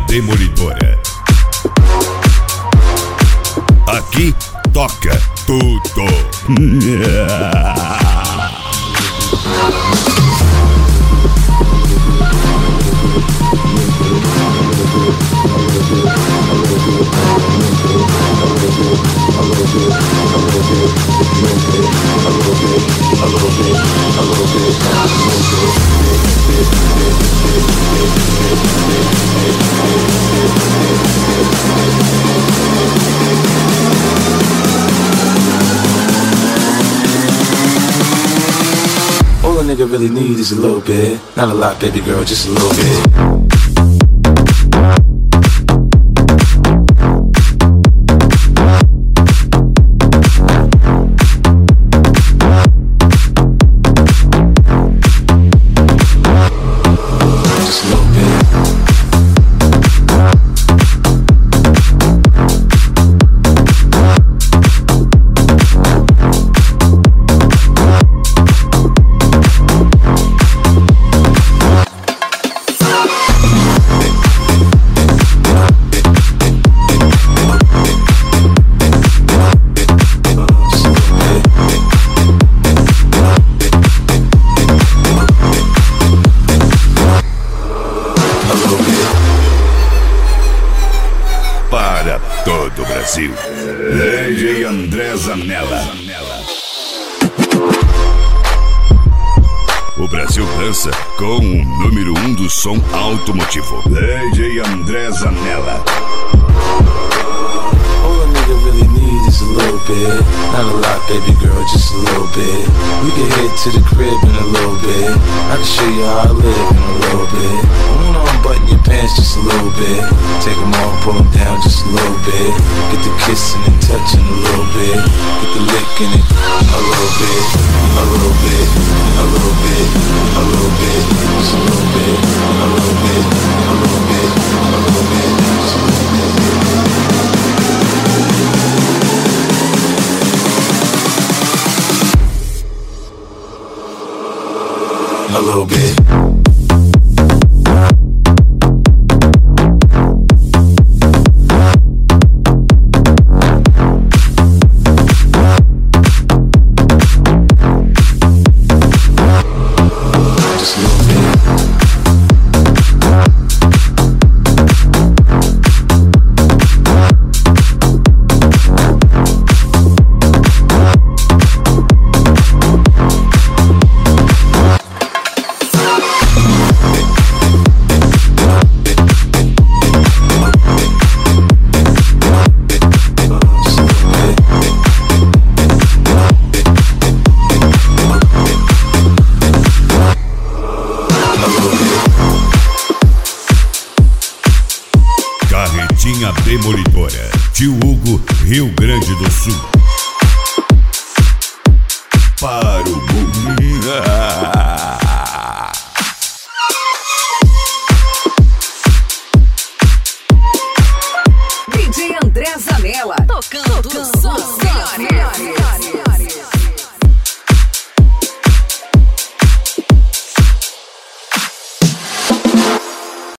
Demolidora. Aqui toca tudo. All a nigga really need is a little bit. Not a lot, baby girl, just a little bit. Para todo o Brasil, DJ André Zanella. O Brasil dança com o número 1 do som automotivo, DJ André Zanella. All a nigga really need is a little bit. Not a lot, baby girl, just a little bit. We can head to the crib in a little bit. I can show you how I live in a little bit. I wanna unbutton your pants just a little bit. Take them off, pull them down just a little bit. Get the kissing and touching a little bit. Get the licking it a little bit. A little bit, a little bit, a little bit, just a little bit, a little bit, a little bit, a little bit, just a little bit. A little bit. Carretinha Demolidora, Tio Hugo, Rio Grande do Sul. Para o mundo.